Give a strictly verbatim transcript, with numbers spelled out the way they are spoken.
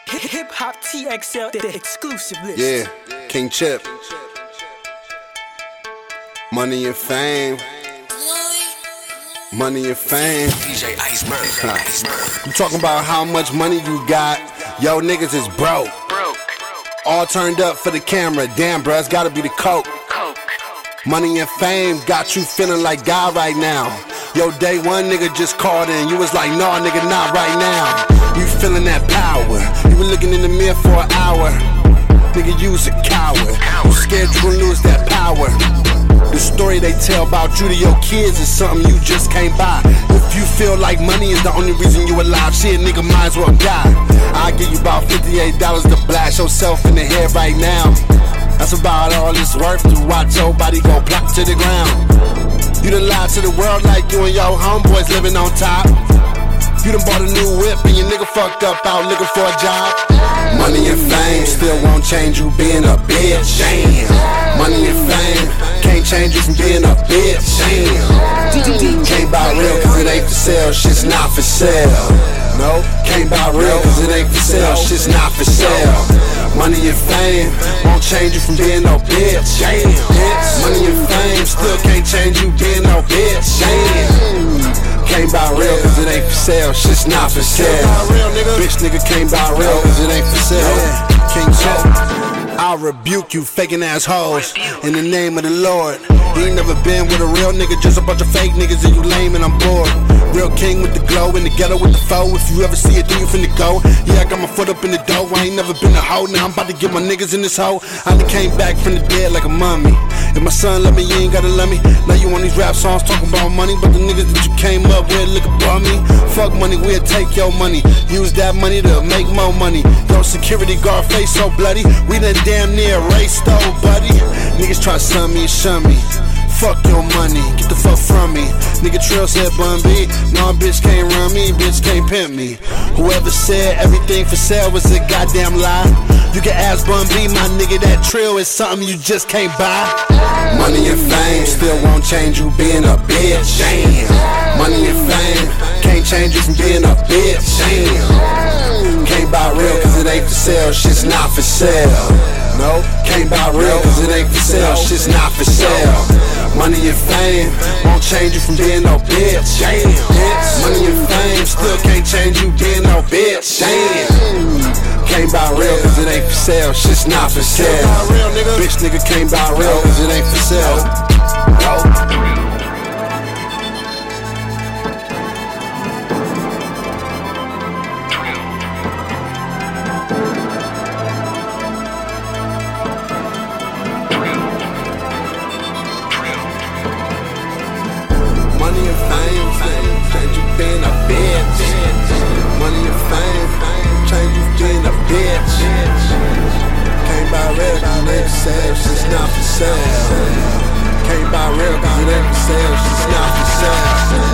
Hip Hop T X L, the exclusive list. Yeah, King Chip. Money and fame. Money and fame. D J Iceberg. Iceberg. You talking about how much money you got? Yo, niggas is broke. Broke. All turned up for the camera. Damn, bruh, it's gotta be the coke. Coke. Money and fame got you feeling like God right now. Yo, day one nigga just called in. You was like, nah, nigga, not right now. You feeling that power. You been looking in the mirror for an hour. Nigga, you's a coward. You scared you gon' lose that power. The story they tell about you to your kids is something you just can't buy. If you feel like money is the only reason you alive, shit, nigga, might as well die. I'll give you about fifty-eight dollars to blast yourself in the head right now. That's about all it's worth to watch your body go plop to the ground. You done lied to the world like you and your homeboys living on top. You done bought a new whip and your nigga fucked up out looking for a job. Money and fame still won't change you being a bitch. Damn. Money and fame can't change you from being a bitch. Damn. Can't buy real cause it ain't for sale, shit's not for sale. No, can't buy real cause it ain't for sale, shit's not for sale. Money and fame won't change you from being no bitch. Damn. Money and fame still can't change you being no bitch. Damn. Can't buy real cause it ain't for sale, shit's not for sale. Bitch nigga can't buy real cause it ain't for sale. King Chip. I'll rebuke you faking ass hoes in the name of the Lord. You ain't never been with a real nigga, just a bunch of fake niggas and you lame and I'm bored. Real king with the glow, in the ghetto with the foe. If you ever see it, then you finna go. Yeah, I got my foot up in the dough. I ain't never been a hoe, now I'm about to get my niggas in this hoe. I done came back from the dead like a mummy. If my son love me, you ain't gotta love me. Now you on these rap songs talking about money, but the niggas that you came up with look above me. Fuck money, we'll take your money. Use that money to make more money. Your security guard face so bloody, we done damn near raced though, buddy. Niggas try to sun me and shun me. Fuck your money, get the fuck from me. Nigga Trill said Bun B. No, bitch can't run me, bitch can't pimp me. Whoever said everything for sale was a goddamn lie. You can ask Bun B, my nigga, that Trill is something you just can't buy. Money and fame still won't change you being a bitch. Damn. Money and fame can't change you from being a bitch. Damn. Can't buy real cause it ain't for sale, shit's not for sale. No, can't buy real cause it ain't for sale, shit's not for sale. Money and fame won't change you from being no bitch. Damn. Money and fame still can't change you being no bitch. Damn. Can't buy real cause it ain't for sale, shit's not for sale. Bitch nigga can't buy real cause it ain't for sale. No. Money and fame, fame, change you being a bitch. Money and fame, change you being a bitch. Can't buy real cause it ain't for sale, shit's not for sale. Can't buy real cause it ain't for sale, shit's not for sale.